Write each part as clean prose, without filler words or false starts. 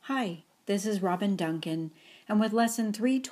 Hi, this is Robin Duncan, and with Lesson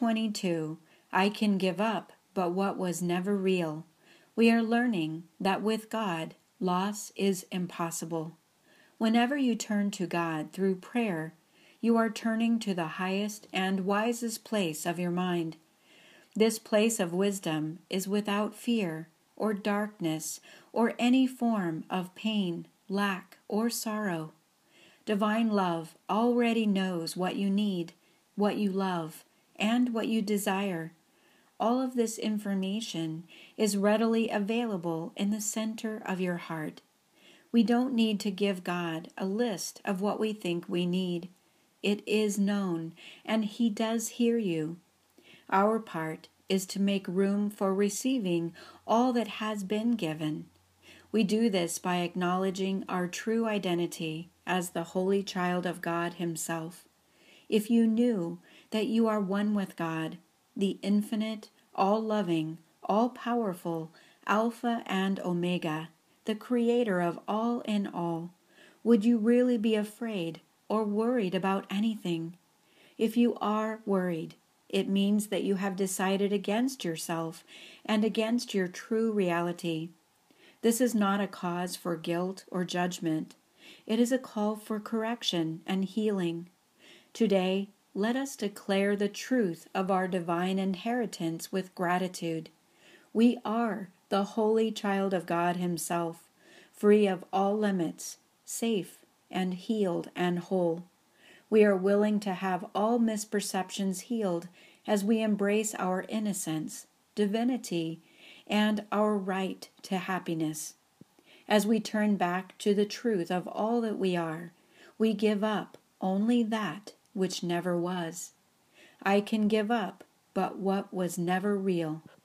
322, I Can Give Up But What Was Never Real, we are learning that with God, loss is impossible. Whenever you turn to God through prayer, you are turning to the highest and wisest place of your mind. This place of wisdom is without fear or darkness or any form of pain, lack, or sorrow. Divine love already knows what you need, what you love, and what you desire. All of this information is readily available in the center of your heart. We don't need to give God a list of what we think we need. It is known, and He does hear you. Our part is to make room for receiving all that has been given. We do this by acknowledging our true identity as the holy child of God Himself. If you knew that you are one with God, the infinite, all-loving, all-powerful Alpha and Omega, the Creator of all in all, would you really be afraid or worried about anything? If you are worried, it means that you have decided against yourself and against your true reality. This is not a cause for guilt or judgment. It is a call for correction and healing. Today, let us declare the truth of our divine inheritance with gratitude. We are the holy child of God Himself, free of all limits, safe and healed and whole. We are willing to have all misperceptions healed as we embrace our innocence, divinity, and our right to happiness. As we turn back to the truth of all that we are, we give up only that which never was. I can give up but what was never real.